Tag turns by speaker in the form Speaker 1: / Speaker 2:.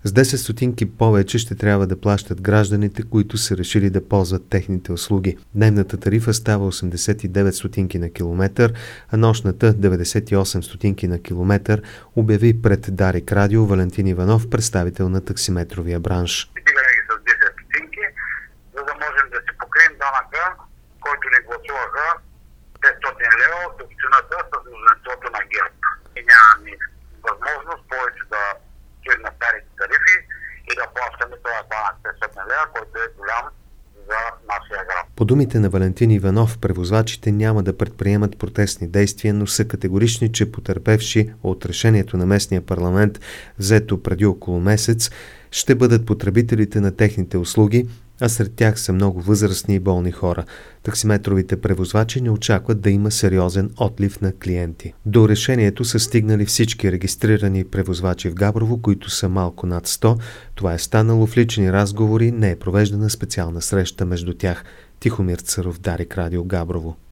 Speaker 1: С 10 стотинки повече ще трябва да плащат гражданите, които са решили да ползват техните услуги. Дневната тарифа става 89 стотинки на километър, а нощната 98 стотинки на километър, обяви пред Дарик Радио Валентин Иванов, представител на таксиметровия бранш.
Speaker 2: Дигаме ги с 10 стотинки, за да можем да си покрием данъка, който ни гласуваха 500 лева от общината с мнозинството на ГЕРБ. И нямаме възможност повече да стоим на старите тарифи и да плащаме това данък 500 лева, който е голям за нашия град.
Speaker 1: По думите на Валентин Иванов, превозвачите няма да предприемат протестни действия, но са категорични, че потърпевши от решението на местния парламент, взето преди около месец, ще бъдат потребителите на техните услуги, а сред тях са много възрастни и болни хора. Таксиметровите превозвачи не очакват да има сериозен отлив на клиенти. До решението са стигнали всички регистрирани превозвачи в Габрово, които са малко над 100. Това е станало в лични разговори, не е провеждана специална среща между тях. Тихомир Царов, Дарик Радио, Габрово.